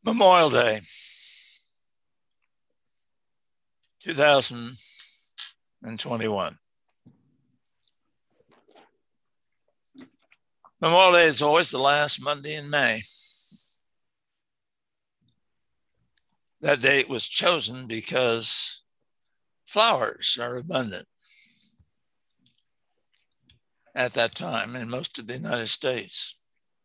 Memorial Day, 2021. Memorial Day is always the last Monday in May. That date was chosen because flowers are abundant at that time in most of the United States.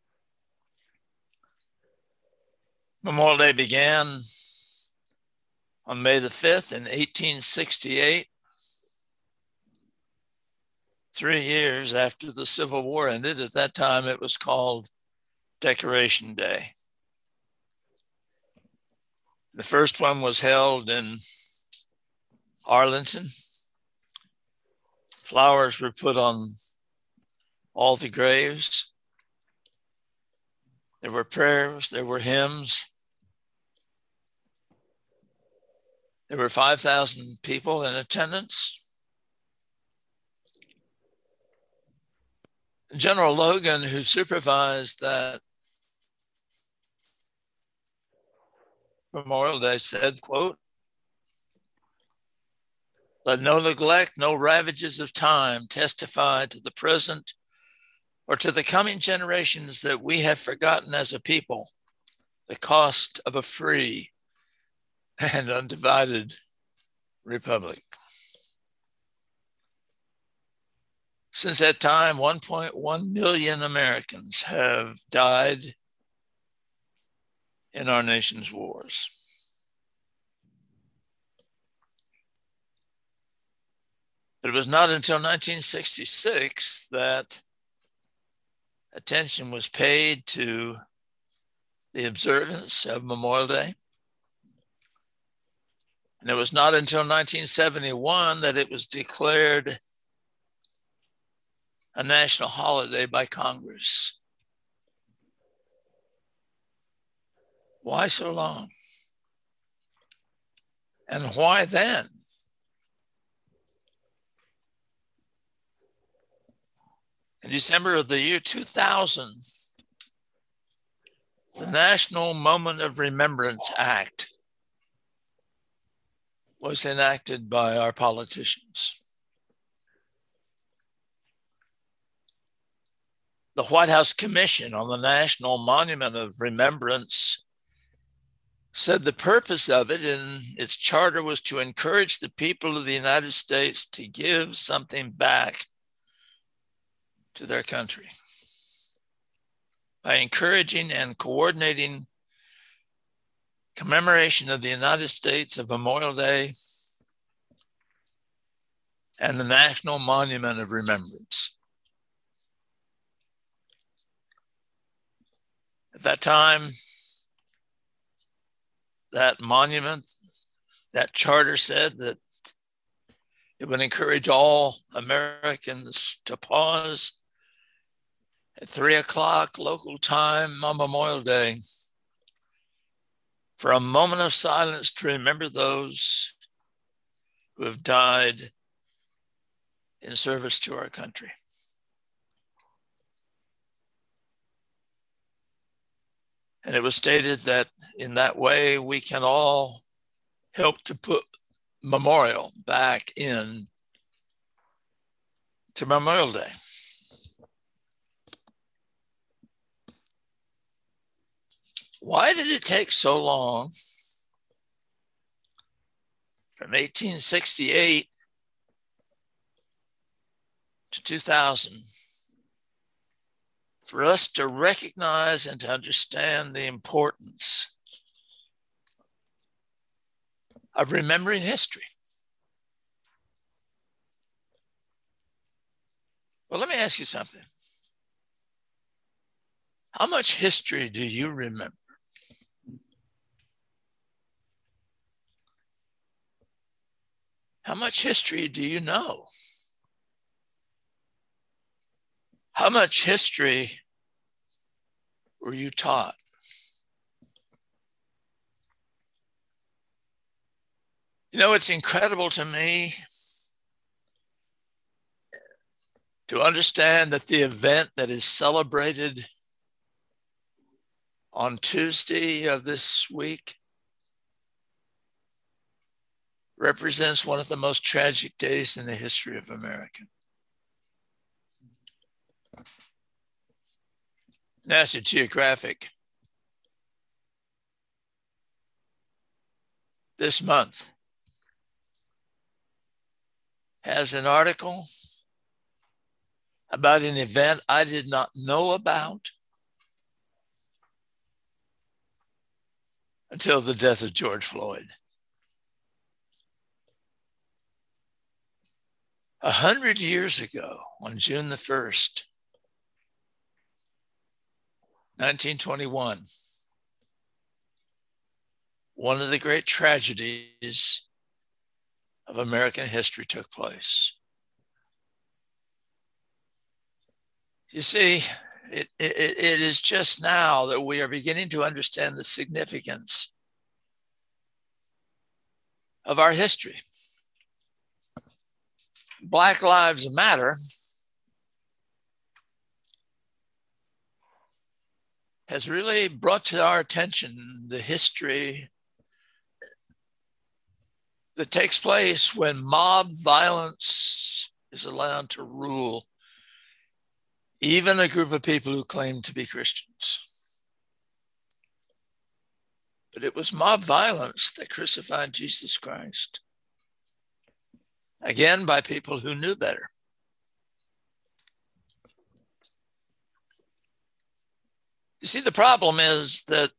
Memorial Day began on May the 5th in 1868, 3 years after the Civil War ended. At that time, it was called Decoration Day. The first one was held in Arlington. Flowers were put on all the graves. There were prayers, there were hymns. There were 5,000 people in attendance. General Logan, who supervised that Memorial Day, said, quote, "Let no neglect, no ravages of time testify to the present or to the coming generations that we have forgotten as a people the cost of a free and undivided republic." Since that time, 1.1 million Americans have died in our nation's wars. But it was not until 1966 that attention was paid to the observance of Memorial Day. And it was not until 1971 that it was declared a national holiday by Congress. Why so long? And why then? In December of the year 2000, the National Moment of Remembrance Act was enacted by our politicians. The White House Commission on the National Monument of Remembrance said the purpose of it in its charter was to encourage the people of the United States to give something back to their country by encouraging and coordinating commemoration of the United States of Memorial Day and the National Monument of Remembrance. At that time, that monument, that charter said that it would encourage all Americans to pause at 3 o'clock local time on Memorial Day for a moment of silence to remember those who have died in service to our country. And it was stated that in that way, we can all help to put memorial back in to Memorial Day. Why did it take so long from 1868 to 2000 for us to recognize and to understand the importance of remembering history? Well, let me ask you something. How much history do you remember? How much history do you know? How much history were you taught? You know, it's incredible to me to understand that the event that is celebrated on Tuesday of this week represents one of the most tragic days in the history of America. National Geographic this month has an article about an event I did not know about until the death of George Floyd. 100 years ago, on June the 1st, 1921, one of the great tragedies of American history took place. You see, it is just now that we are beginning to understand the significance of our history. Black Lives Matter has really brought to our attention the history that takes place when mob violence is allowed to rule even a group of people who claim to be Christians. But it was mob violence that crucified Jesus Christ. Again, by people who knew better. You see, the problem is that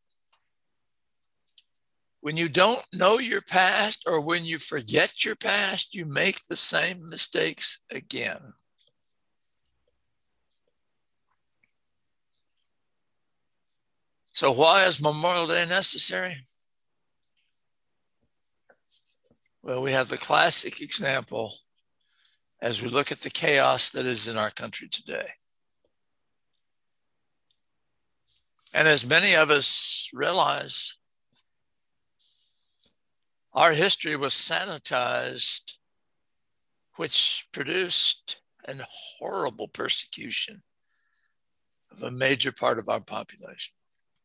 when you don't know your past or when you forget your past, you make the same mistakes again. So why is Memorial Day necessary? Well, we have the classic example as we look at the chaos that is in our country today. And as many of us realize, our history was sanitized, which produced a horrible persecution of a major part of our population.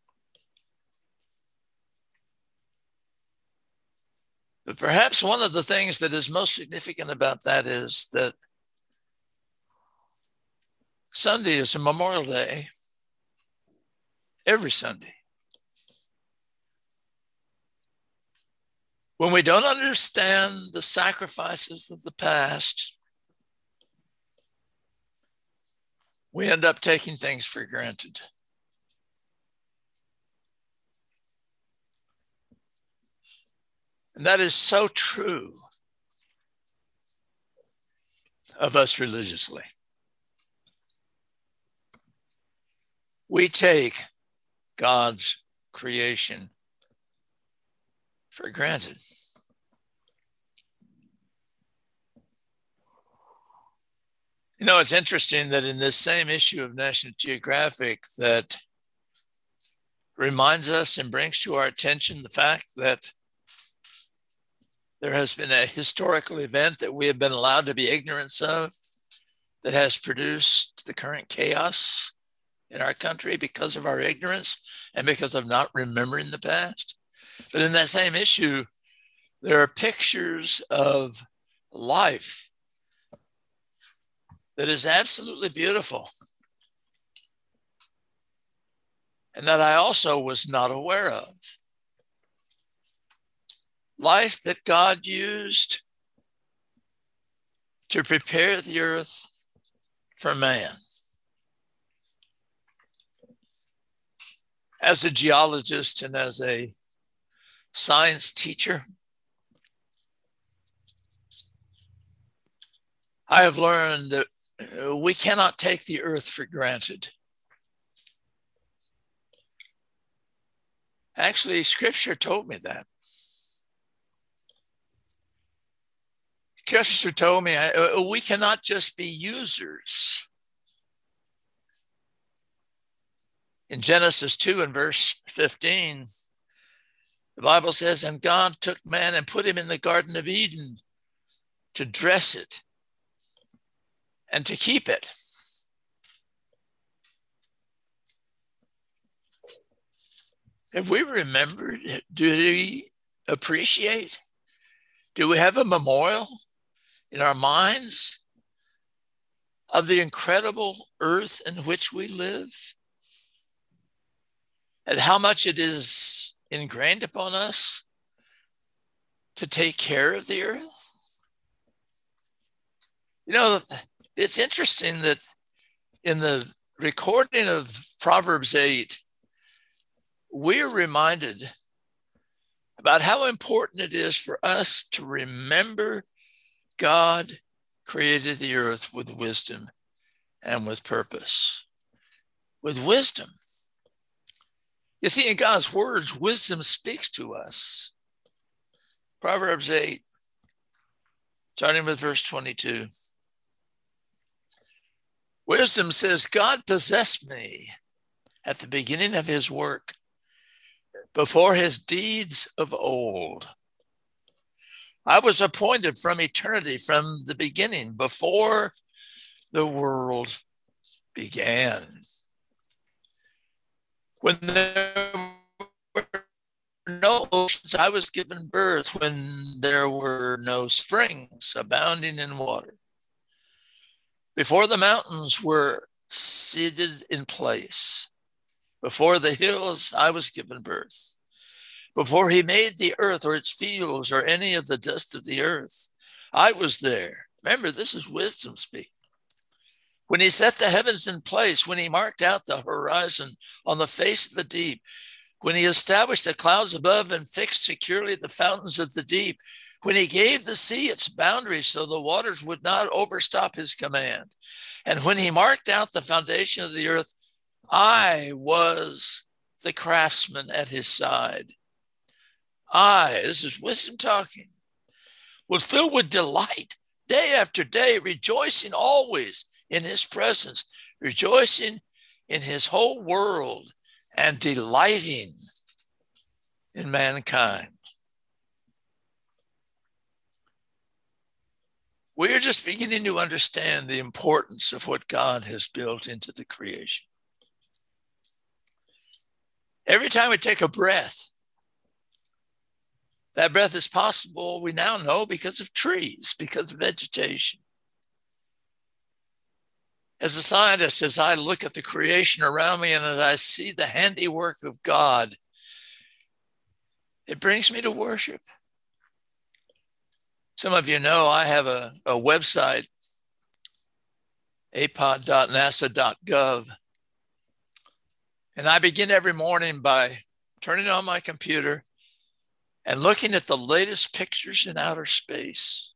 But perhaps one of the things that is most significant about that is that Sunday is a Memorial Day every Sunday. When we don't understand the sacrifices of the past, we end up taking things for granted. And that is so true of us religiously. We take God's creation for granted. You know, it's interesting that in this same issue of National Geographic that reminds us and brings to our attention the fact that there has been a historical event that we have been allowed to be ignorant of that has produced the current chaos in our country because of our ignorance and because of not remembering the past. But in that same issue, there are pictures of life that is absolutely beautiful and that I also was not aware of. Life that God used to prepare the earth for man. As a geologist and as a science teacher, I have learned that we cannot take the earth for granted. Actually, Scripture told me that. Scripture told me we cannot just be users. In Genesis 2 and verse 15, the Bible says, and God took man and put him in the Garden of Eden to dress it and to keep it. Have we remembered? Do we appreciate? Do we have a memorial in our minds of the incredible earth in which we live? And how much it is ingrained upon us to take care of the earth? You know, it's interesting that in the recording of Proverbs 8, we're reminded about how important it is for us to remember God created the earth with wisdom and with purpose. With wisdom. You see, in God's words, wisdom speaks to us. Proverbs 8, starting with verse 22. Wisdom says, God possessed me at the beginning of his work, before his deeds of old. I was appointed from eternity, from the beginning, before the world began. When there were no oceans, I was given birth. When there were no springs abounding in water. Before the mountains were seated in place, before the hills, I was given birth. Before he made the earth or its fields or any of the dust of the earth, I was there. Remember, this is wisdom speak. When he set the heavens in place, when he marked out the horizon on the face of the deep, when he established the clouds above and fixed securely the fountains of the deep, when he gave the sea its boundaries so the waters would not overstop his command, and when he marked out the foundation of the earth, I was the craftsman at his side. I, this is wisdom talking, was filled with delight day after day, rejoicing always in his presence, rejoicing in his whole world, and delighting in mankind. We are just beginning to understand the importance of what God has built into the creation. Every time we take a breath, that breath is possible, we now know, because of trees, because of vegetation. As a scientist, as I look at the creation around me and as I see the handiwork of God, it brings me to worship. Some of you know I have a website, apod.nasa.gov. And I begin every morning by turning on my computer and looking at the latest pictures in outer space.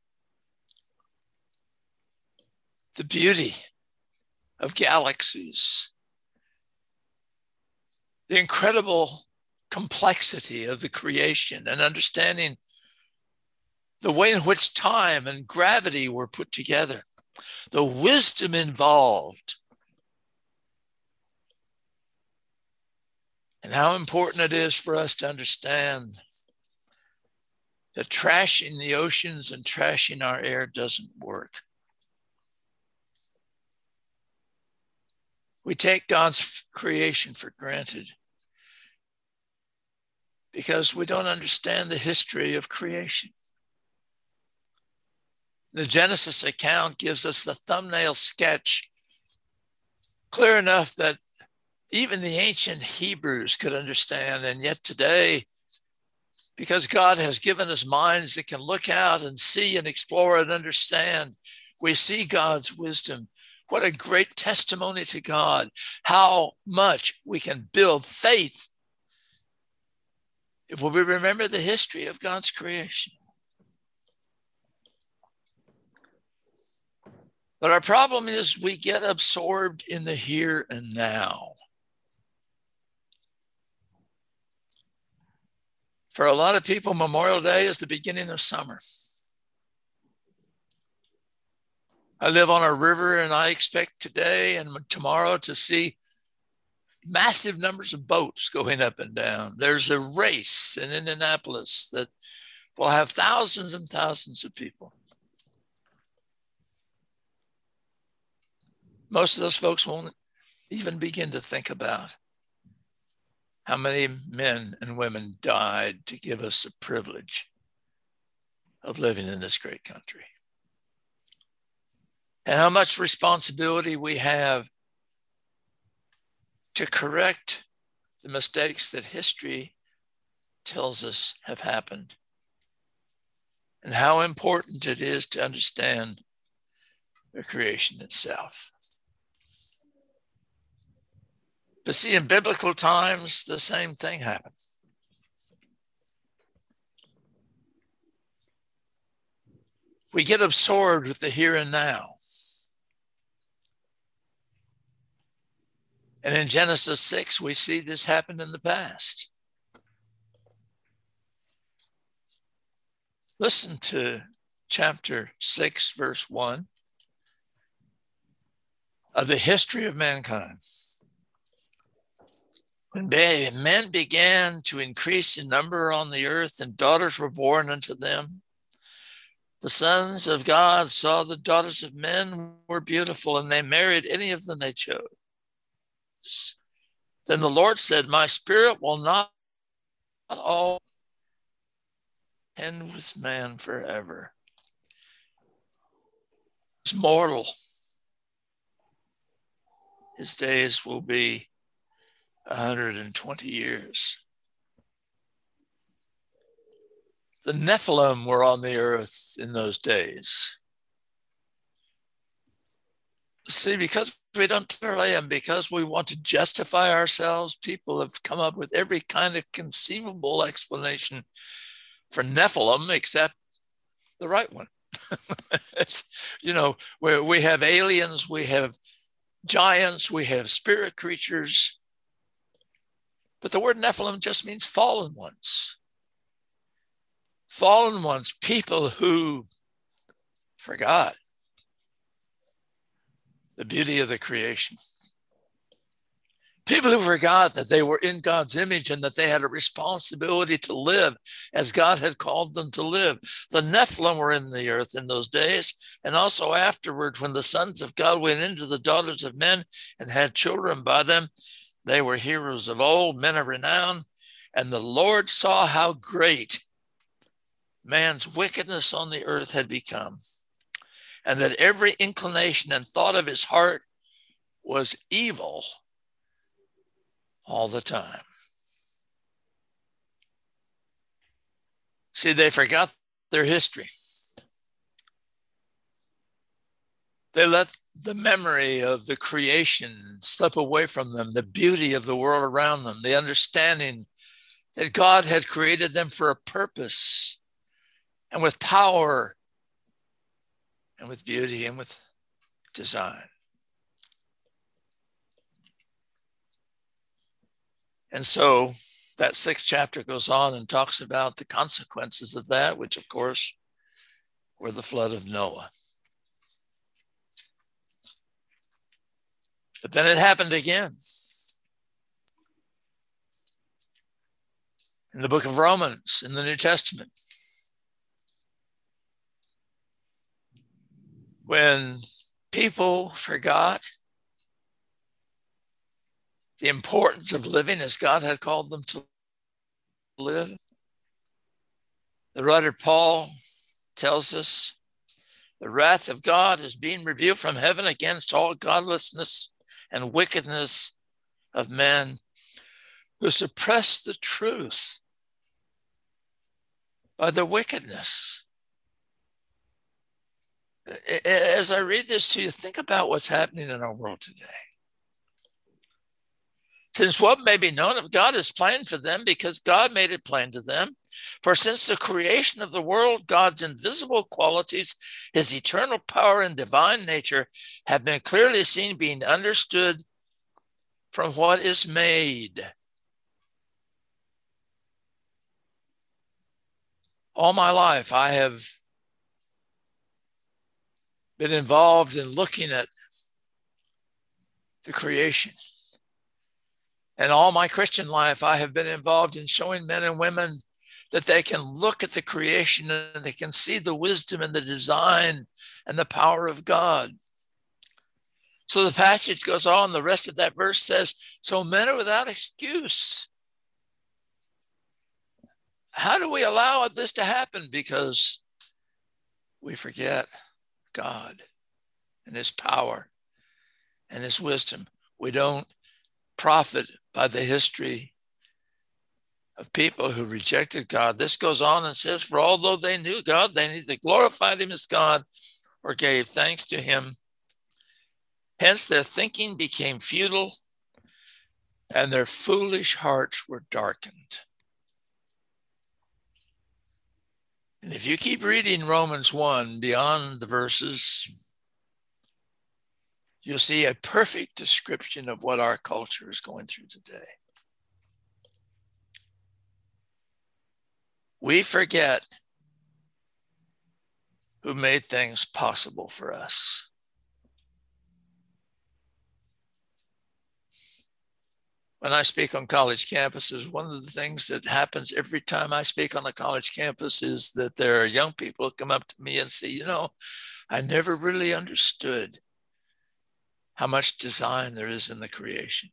The beauty of galaxies, the incredible complexity of the creation, and understanding the way in which time and gravity were put together, the wisdom involved, and how important it is for us to understand that trashing the oceans and trashing our air doesn't work. We take God's creation for granted because we don't understand the history of creation. The Genesis account gives us the thumbnail sketch clear enough that even the ancient Hebrews could understand. And yet today, because God has given us minds that can look out and see and explore and understand, we see God's wisdom. What a great testimony to God, how much we can build faith if we remember the history of God's creation. But our problem is we get absorbed in the here and now. For a lot of people, Memorial Day is the beginning of summer. I live on a river and I expect today and tomorrow to see massive numbers of boats going up and down. There's a race in Indianapolis that will have thousands and thousands of people. Most of those folks won't even begin to think about How many men and women died to give us the privilege of living in this great country? And how much responsibility we have to correct the mistakes that history tells us have happened, and how important it is to understand the creation itself. But see, in biblical times, the same thing happened. We get absorbed with the here and now. And in Genesis 6, we see this happen in the past. Listen to chapter 6, verse 1 of the history of mankind. When men began to increase in number on the earth and daughters were born unto them, the sons of God saw the daughters of men were beautiful, and they married any of them they chose. Then the Lord said, my spirit will not all end with man forever. He's mortal. His days will be 120 years. The Nephilim were on the earth in those days. See, because we don't tolerate them, because we want to justify ourselves, people have come up with every kind of conceivable explanation for Nephilim except the right one. It's, where we have aliens, we have giants, we have spirit creatures. But the word Nephilim just means fallen ones. Fallen ones, people who forgot the beauty of the creation. People who forgot that they were in God's image and that they had a responsibility to live as God had called them to live. The Nephilim were in the earth in those days, and also afterward, when the sons of God went into the daughters of men and had children by them. They were heroes of old, men of renown, and the Lord saw how great man's wickedness on the earth had become, and that every inclination and thought of his heart was evil all the time. See, they forgot their history. They let the memory of the creation slip away from them, the beauty of the world around them, the understanding that God had created them for a purpose, and with power, and with beauty, and with design. And so that 6th chapter goes on and talks about the consequences of that, which of course were the flood of Noah. But then it happened again. In the book of Romans, in the New Testament, when people forgot the importance of living as God had called them to live, the writer Paul tells us, the wrath of God is being revealed from heaven against all godlessness and wickedness of men who suppress the truth by their wickedness. As I read this to you, think about what's happening in our world today. Since what may be known of God is plain for them, because God made it plain to them. For since the creation of the world, God's invisible qualities, his eternal power and divine nature have been clearly seen, being understood from what is made. All my life, I have been involved in looking at the creation. And all my Christian life, I have been involved in showing men and women that they can look at the creation and they can see the wisdom and the design and the power of God. So the passage goes on, the rest of that verse says, so men are without excuse. how do we allow this to happen? Because we forget God and his power and his wisdom. We don't profit by the history of people who rejected God. This goes on and says, for although they knew God, they neither glorified him as God or gave thanks to him. Hence their thinking became futile and their foolish hearts were darkened. And if you keep reading Romans 1 beyond the verses, you'll see a perfect description of what our culture is going through today. We forget who made things possible for us. When I speak on college campuses, one of the things that happens every time I speak on a college campus is that there are young people who come up to me and say, you know, I never really understood how much design there is in the creation.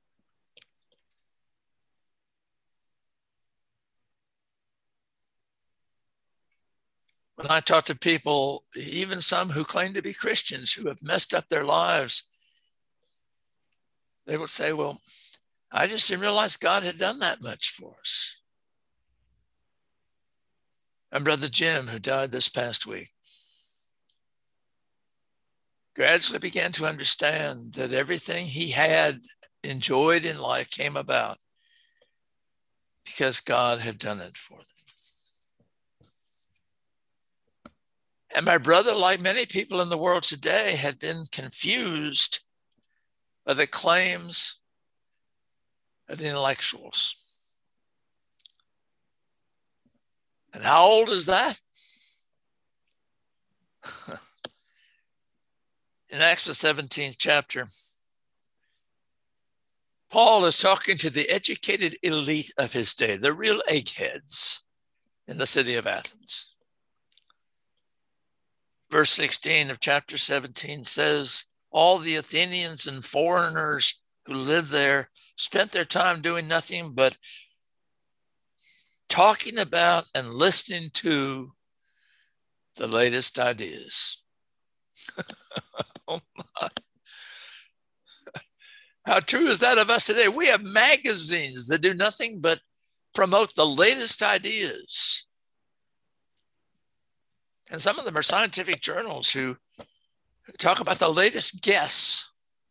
When I talk to people, even some who claim to be Christians who have messed up their lives, they will say, well, I just didn't realize God had done that much for us. And Brother Jim, who died this past week, gradually began to understand that everything he had enjoyed in life came about because God had done it for them. And my brother, like many people in the world today, had been confused by the claims of the intellectuals. And how old is that? In Acts the 17th chapter, Paul is talking to the educated elite of his day, the real eggheads in the city of Athens. Verse 16 of chapter 17 says, all the Athenians and foreigners who lived there spent their time doing nothing but talking about and listening to the latest ideas. Oh my. How true is that of us today? We have magazines that do nothing but promote the latest ideas. And some of them are scientific journals who talk about the latest guess.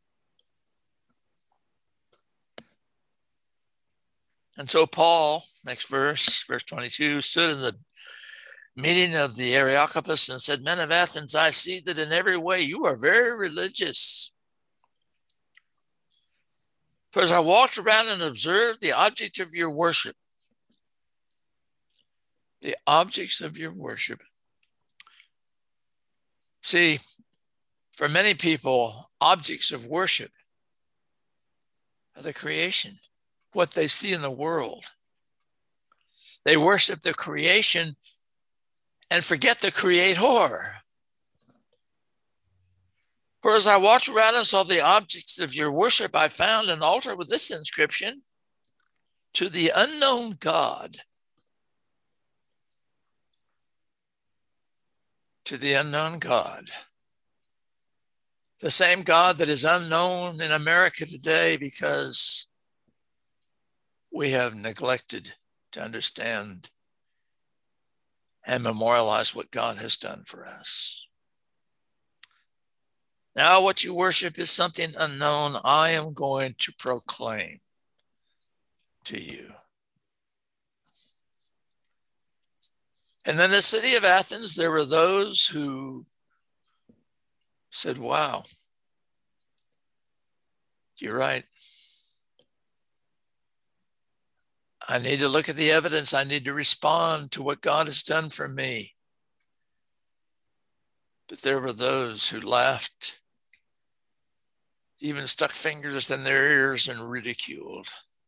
And so Paul, next verse 22, stood in the meeting of the Areopagus and said, men of Athens, I see that in every way you are very religious. For as I walked around and observed the object of your worship, the objects of your worship. See, for many people, objects of worship are the creation, what they see in the world. They worship the creation and forget the creator. For as I walked around and saw the objects of your worship, I found an altar with this inscription, to the unknown God. To the unknown God. The same God that is unknown in America today because we have neglected to understand and memorialize what God has done for us. Now what you worship is something unknown. I am going to proclaim to you. And then in the city of Athens, there were those who said, wow, you're right. I need to look at the evidence. I need to respond to what God has done for me. But there were those who laughed, even stuck fingers in their ears and ridiculed.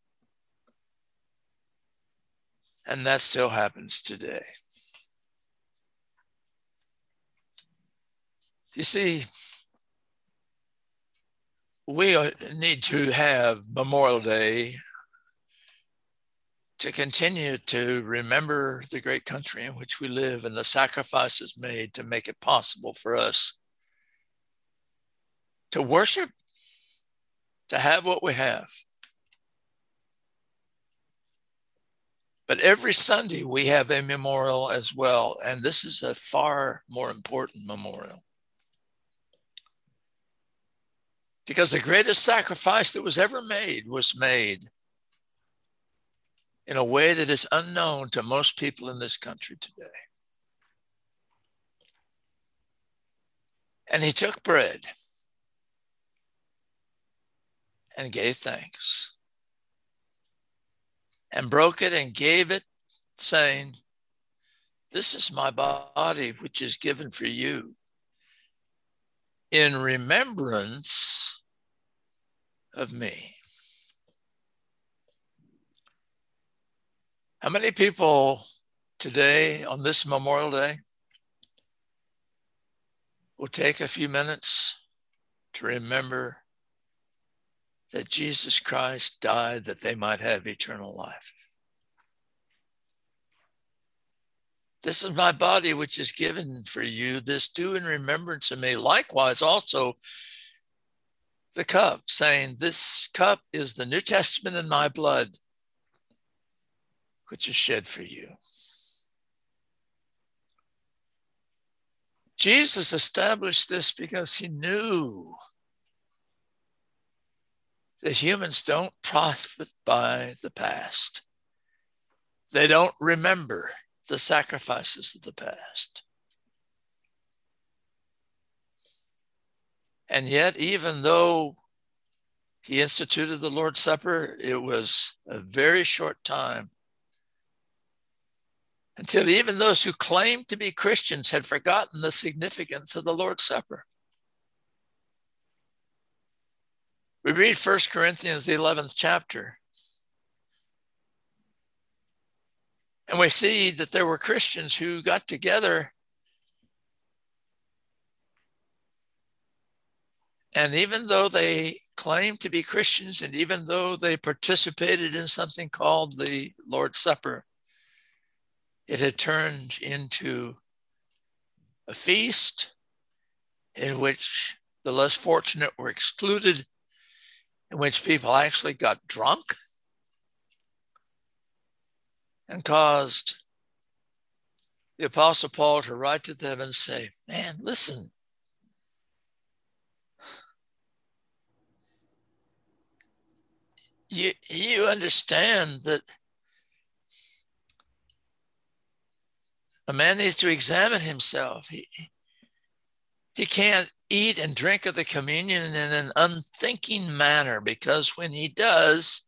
And that still happens today. You see, we need to have Memorial Day to continue to remember the great country in which we live and the sacrifices made to make it possible for us to worship, to have what we have. But every Sunday we have a memorial as well, and this is a far more important memorial. Because the greatest sacrifice that was ever made was made in a way that is unknown to most people in this country today. And he took bread and gave thanks and broke it and gave it, saying, "This is my body, which is given for you in remembrance of me." How many people today on this Memorial Day will take a few minutes to remember that Jesus Christ died that they might have eternal life? This is my body, which is given for you. This do in remembrance of me. Likewise, also the cup, saying, "This cup is the New Testament in my blood, which is shed for you." Jesus established this because he knew that humans don't profit by the past. They don't remember the sacrifices of the past. And yet, even though he instituted the Lord's Supper, it was a very short time until even those who claimed to be Christians had forgotten the significance of the Lord's Supper. We read 1 Corinthians, the 11th chapter, and we see that there were Christians who got together, and even though they claimed to be Christians, and even though they participated in something called the Lord's Supper, it had turned into a feast in which the less fortunate were excluded, in which people actually got drunk and caused the Apostle Paul to write to them and say, "Man, listen, you understand that a man needs to examine himself. He can't eat and drink of the communion in an unthinking manner, because when he does,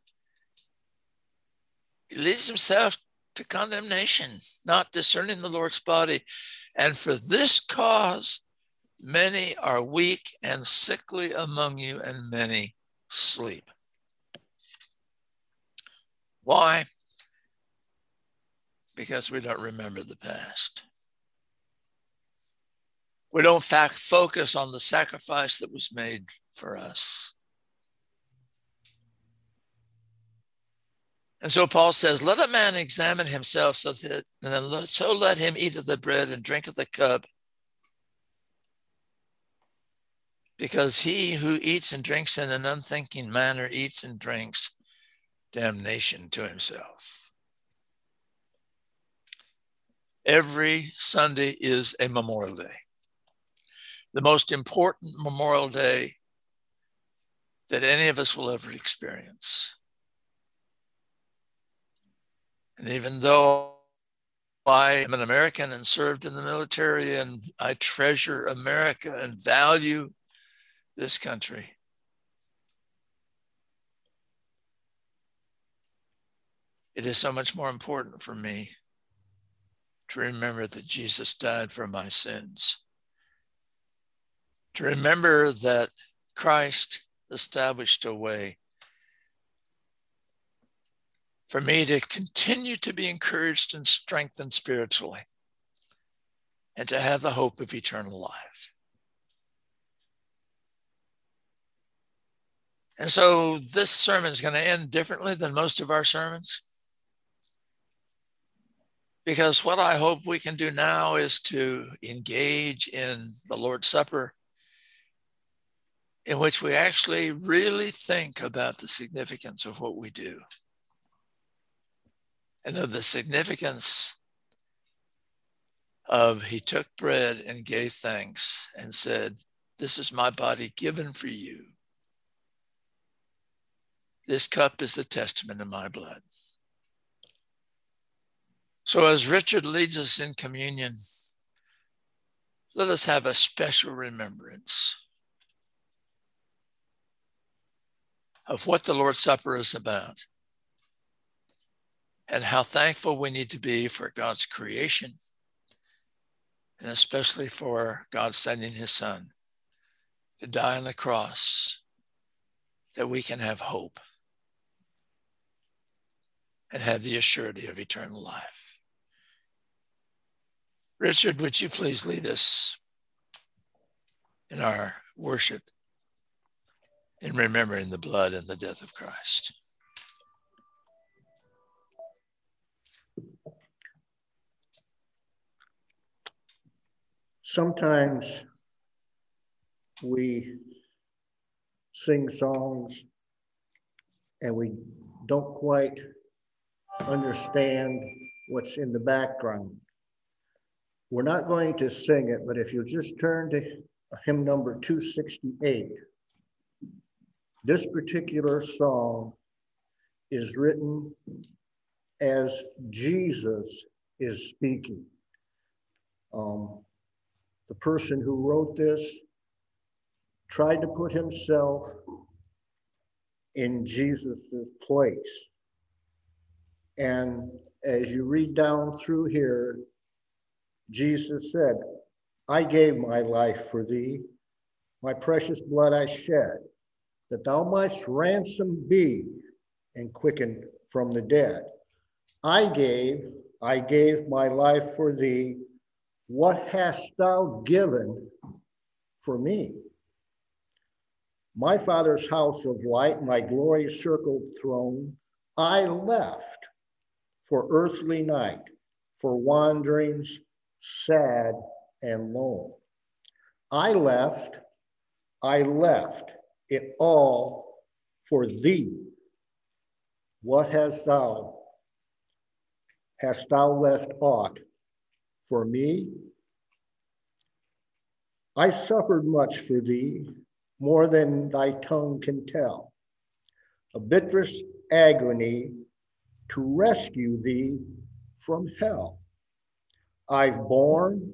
he leads himself to condemnation, not discerning the Lord's body. And for this cause, many are weak and sickly among you, and many sleep." Why? Because we don't remember the past. We don't focus on the sacrifice that was made for us. And so Paul says, "Let a man examine himself, so let him eat of the bread and drink of the cup. Because he who eats and drinks in an unthinking manner eats and drinks damnation to himself." Every Sunday is a Memorial Day, the most important Memorial Day that any of us will ever experience. And even though I am an American and served in the military, and I treasure America and value this country, it is so much more important for me to remember that Jesus died for my sins, to remember that Christ established a way for me to continue to be encouraged and strengthened spiritually, and to have the hope of eternal life. And so this sermon is going to end differently than most of our sermons. Because what I hope we can do now is to engage in the Lord's Supper, in which we actually really think about the significance of what we do and of the significance of he took bread and gave thanks and said, "This is my body given for you. This cup is the testament of my blood." So as Richard leads us in communion, let us have a special remembrance of what the Lord's Supper is about and how thankful we need to be for God's creation, and especially for God sending his Son to die on the cross, that we can have hope and have the assurity of eternal life. Richard, would you please lead us in our worship in remembering the blood and the death of Christ? Sometimes we sing songs and we don't quite understand what's in the background. We're not going to sing it, but if you'll just turn to hymn number 268, this particular song is written as Jesus is speaking. The person who wrote this tried to put himself in Jesus's place. And as you read down through here, Jesus said, "I gave my life for thee, my precious blood I shed, that thou mightst ransom be and quicken from the dead. I gave my life for thee. What hast thou given for me? My Father's house of light, my glory-circled throne, I left for earthly night, for wanderings sad and lone. I left it all for thee. What hast thou? Hast thou left aught for me? I suffered much for thee, more than thy tongue can tell, a bitterest agony to rescue thee from hell. I've borne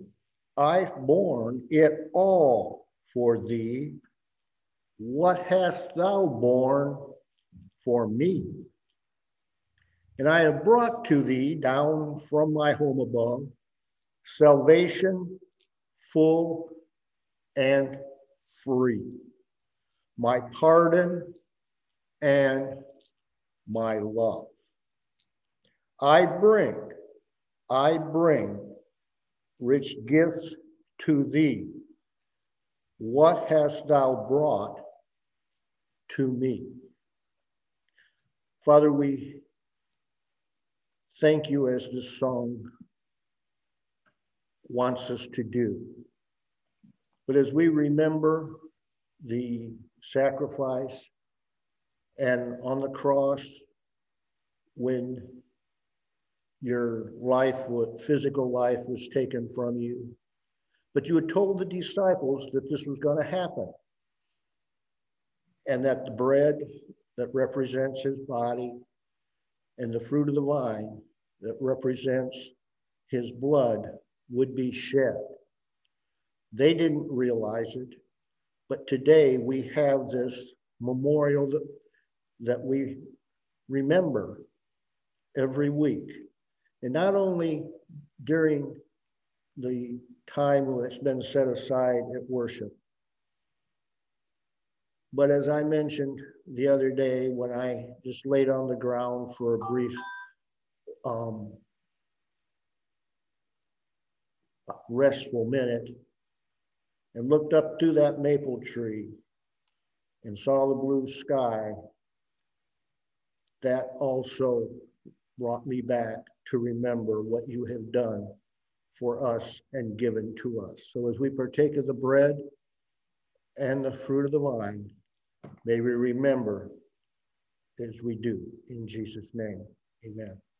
it all for thee. What hast thou borne for me? And I have brought to thee down from my home above salvation full and free, my pardon and my love. I bring rich gifts to thee. What hast thou brought to me? Father, we thank you as this song wants us to do. But as we remember the sacrifice and on the cross, when your physical life was taken from you, but you had told the disciples that this was going to happen, and that the bread that represents his body and the fruit of the vine that represents his blood would be shed. They didn't realize it, but today we have this memorial that we remember every week. And not only during the time when it's been set aside at worship, but as I mentioned the other day when I just laid on the ground for a brief restful minute and looked up through that maple tree and saw the blue sky, that also brought me back to remember what you have done for us and given to us. So as we partake of the bread and the fruit of the vine, may we remember as we do. In Jesus' name, amen.